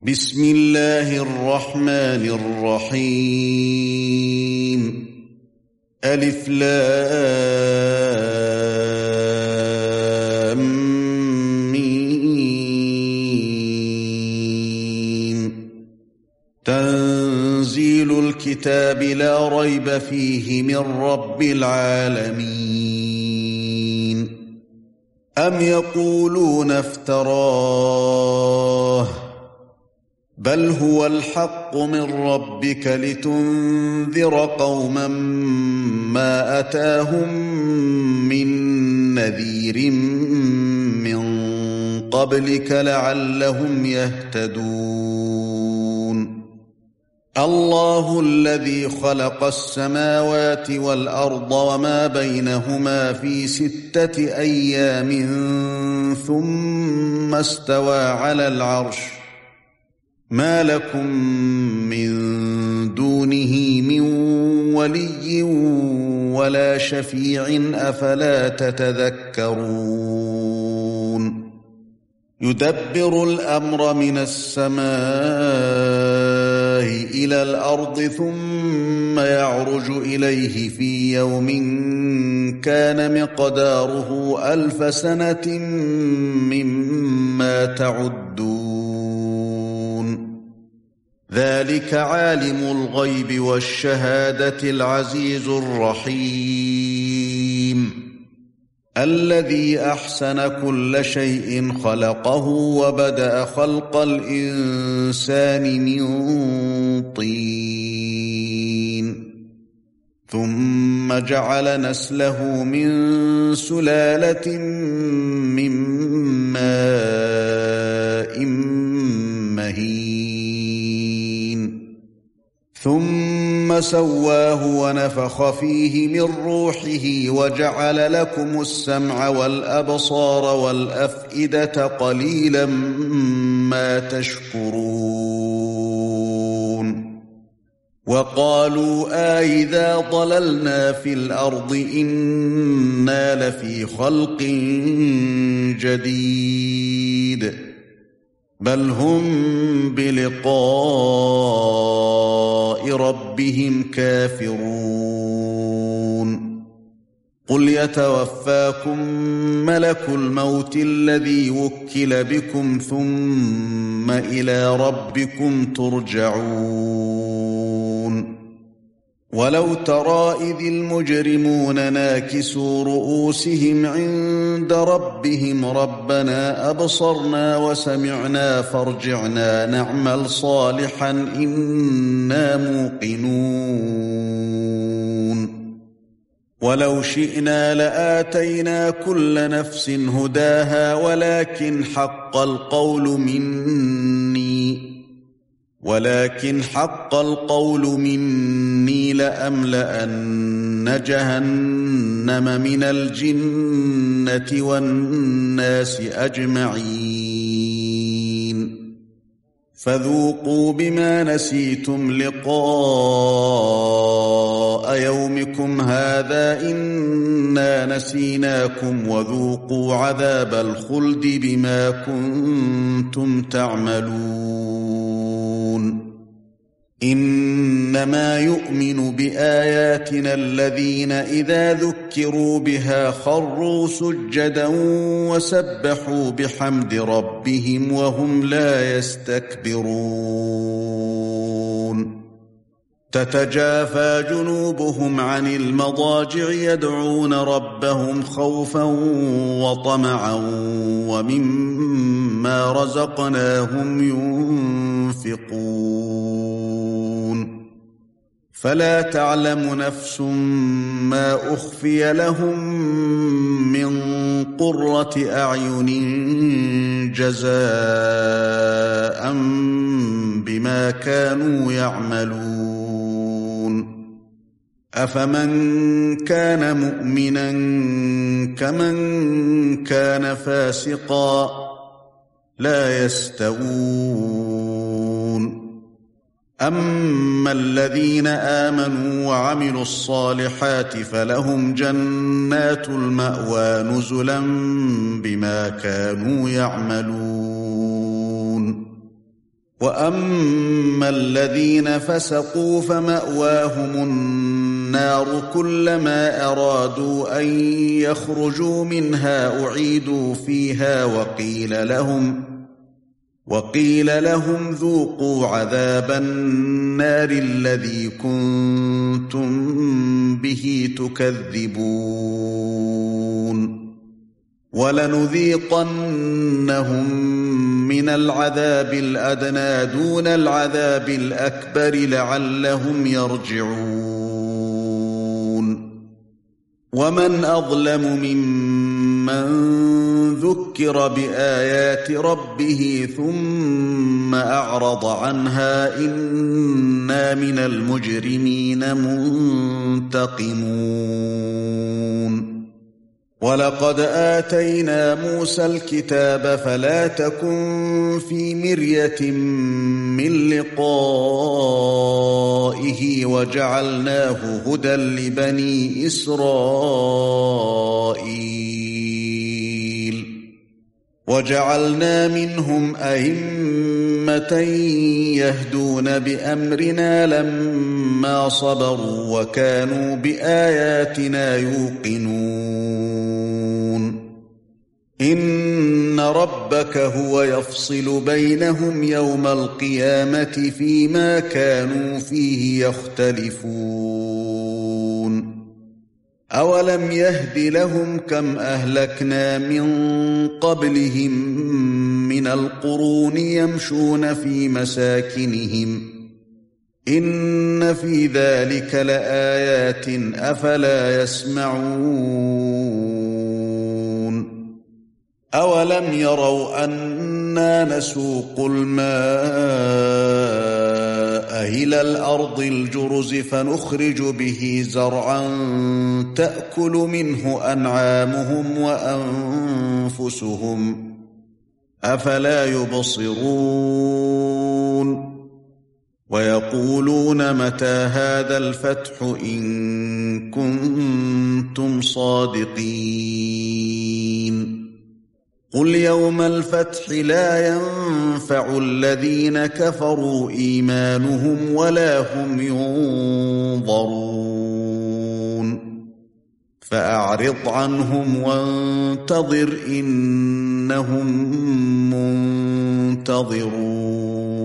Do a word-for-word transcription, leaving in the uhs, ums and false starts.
بسم الله الرحمن الرحيم ألف لام ميم تنزيل الكتاب لا ريب فيه من رب العالمين أم يقولون افتراه بل هو الحق من ربك لتنذر قوما ما أتاهم من نذير من قبلك لعلهم يهتدون الله الذي خلق السماوات والأرض وما بينهما في ستة أيام ثم استوى على العرش ما لكم من دونه من ولي ولا شفيع أفلا تتذكرون يدبر الأمر من السماء إلى الأرض ثم يعرج إليه في يوم كان مقداره ألف سنة مما تعدون ذلك عالم الغيب والشهادة العزيز الرحيم الذي أحسن كل شيء خلقه وبدأ خلق الإنسان من طين ثم جعل نسله من سلالة من ماء مهين ثم سواه ونفخ فيه من روحه وجعل لكم السمع والأبصار والأفئدة قليلا ما تشكرون وقالوا آئذا ضللنا في الأرض إنا لفي خلق جديد بل هم بلقاء ربهم كافرون قل يتوفاكم ملك الموت الذي وكل بكم ثم إلى ربكم ترجعون ولو ترى إذ المجرمون ناكسوا رؤوسهم عند ربهم ربنا أبصرنا وسمعنا فارجعنا نعمل صالحا إنا موقنون ولو شئنا لآتينا كل نفس هداها ولكن حق القول مني ولكن حق القول مني لأملأن جهنم من الجنة والناس أجمعين فذوقوا بما نسيتم لقاء يومكم هذا إنا نسيناكم وذوقوا عذاب الخلد بما كنتم تعملون إنما يؤمن بآياتنا الذين إذا ذكروا بها خروا سجدا وسبحوا بحمد ربهم وهم لا يستكبرون تتجافى جنوبهم عن المضاجع يدعون ربهم خوفا وطمعا ومما رزقناهم ينفقون فلا تعلم نفس ما أخفي لهم من قرة أعين جزاء بما كانوا يعملون أفمن كان مؤمنا كمن كان فاسقا لا يستوون أما الذين آمنوا وعملوا الصالحات فلهم جنات المأوى نزلا بما كانوا يعملون وأما الذين فسقوا فمأواهم النار كلما أرادوا أن يخرجوا منها أعيدوا فيها وقيل لهم وقيل لهم ذوقوا عذاب النار الذي كنتم به تكذبون ولنذيقنهم من العذاب الأدنى دون العذاب الأكبر لعلهم يرجعون ومن أظلم ممن ذكر بآيات ربه ثم أعرض عنها إنا من المجرمين منتقمون ولقد آتينا موسى الكتاب فلا تكن في مرية من لقائه وجعلناه هدى لبني إسرائيل وجعلنا منهم أئمة يهدون بأمرنا لما صبروا وكانوا بآياتنا يوقنون إن ربك هو يفصل بينهم يوم القيامة فيما كانوا فيه يختلفون أولم يهد لهم كم أهلكنا من قبلهم من القرون يمشون في مساكنهم إن في ذلك لآيات أفلا يسمعون أولم يروا أنا نسوق الماء إلى الأرض الجرز فنخرج به زرعا تأكل منه أنعامهم وأنفسهم أفلا يبصرون ويقولون متى هذا الفتح إن كنتم صادقين قل يوم الفتح لا ينفع الذين كفروا إيمانهم ولا هم ينظرون فأعرض عنهم وانتظر إنهم منتظرون